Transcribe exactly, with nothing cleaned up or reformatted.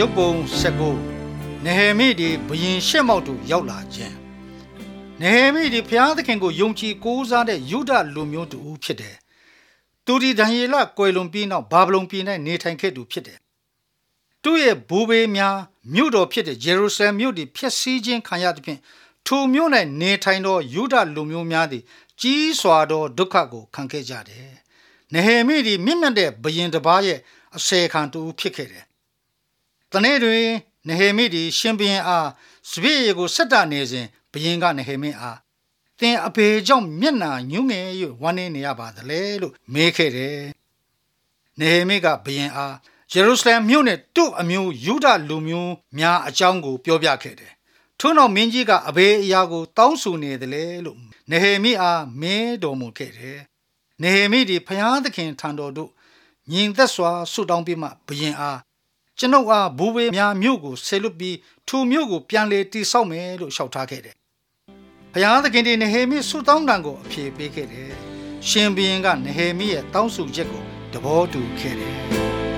ရုပ်ပုံဆက်ကိုနေဟေမိဒီဘရင်ရှက်မောက်သူရောက်လာခြင်းနေဟေမိဒီဘုရားသခင်ကိုယုံကြည်ကိုးစားတဲ့ယုဒလူမျိုးတူဖြစ်တယ်သူဒီဒံယေလကွယ်လွန်ပြီးနောက်ဘာဗလုန်ပြည်၌နေထိုင်ခဲ့သူဖြစ်တယ်သူ့ရဲ့ဘူဘေးများမြို့တော်ဖြစ်တဲ့ယေရုရှလင်မြို့ဒီဖျက်ဆီးခြင်းခံရသဖြင့်ထိုမြို့၌နေထိုင်သောယုဒလူမျိုးများသည်ကြီးစွာသောဒုက္ခကိုခံခဲ့ကြတယ်နေဟေမိဒီမြင့်မြတ်တဲ့ဘရင်တစ်ပါးရဲ့အစေခံတူဖြစ်ခဲ့တယ်တနေ့တွင်နေဟေမိဒီရှင်ဘုရင်အားစပည့်ကိုဆက်တာနေစဉ်ဘုရင်ကနေဟေမိအားသင်အဖေကြောင့်မျက်နှာညှိုးငယ်၍ဝမ်းနေနေရပါသလဲလို့မေးခဲ့တယ်နေဟေမိကဘုရင်အားယေရုရှလင်မြို့နဲ့သူ့အမျိုးယူဒလူမျိုးများအကြောင်းကိုပြောပြခဲ့တယ်ထို့နောက်မင်းကြီးကအဘေးအရာကိုတောင်းဆိုနေတယ်လေလို့နေဟေမိအားမေးတော်မူခဲ့တယ်နေဟေမိဒီဘုရားသခင်ထံတော်သို့ညီသက်စွာဆုတောင်းပြီးမှဘုရင်အားကျွန်ုပ်အားဘူဘေများမြို့ကိုဆေလွတ်ပြီးထိုမြို့ကိုပြန်လေတည်ဆောက်မယ်လို့လျှောက်ထားခဲ့တယ်ဘုရားသခင်ဒီနေဟေမိဆုတောင်းတံကိုအဖြေပေးခဲ့တယ်ရှင်ဘုရင်ကနေဟေမိရဲ့တောင်းဆိုချက်ကိုသဘောတူခဲ့တယ်